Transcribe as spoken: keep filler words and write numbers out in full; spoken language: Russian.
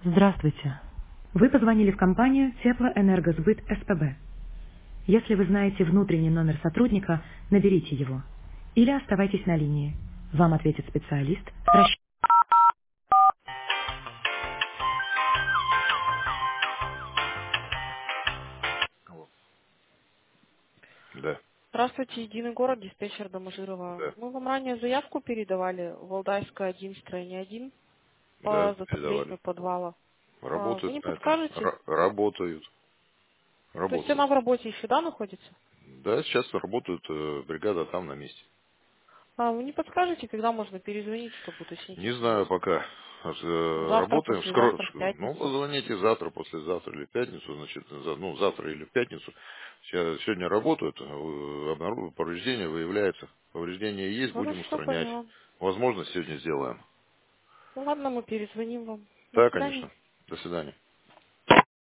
Здравствуйте. Вы позвонили в компанию Теплоэнергосбыт СПБ. Если вы знаете внутренний номер сотрудника, наберите его. Или оставайтесь на линии. Вам ответит специалист. Расщ- Алло. Да, Здравствуйте, единый город, диспетчер Доможирова. да, Мы вам ранее заявку передавали, Валдайская один, строение один, да, по передавали. затоплению подвала. А, Вы Работают не на этом. подскажете? Ра- работают. То есть Работают. она в работе еще, да, находится? Да, сейчас работают, э, бригада там на месте. А вы не подскажете, когда можно перезвонить, чтобы уточнить Не знаю информацию? пока. Э, Завтра, Работаем скоро. послезавтра, в Ну, пятницу. позвоните завтра, послезавтра или в пятницу, значит, за- ну, завтра или в пятницу. Ща- Сегодня работают, э, обнаруживают, повреждение выявляется. Повреждение есть, будем Хорошо, устранять. поняла. Возможно, сегодня сделаем. Ну ладно, мы перезвоним вам. До Да, свидания. конечно. До свидания.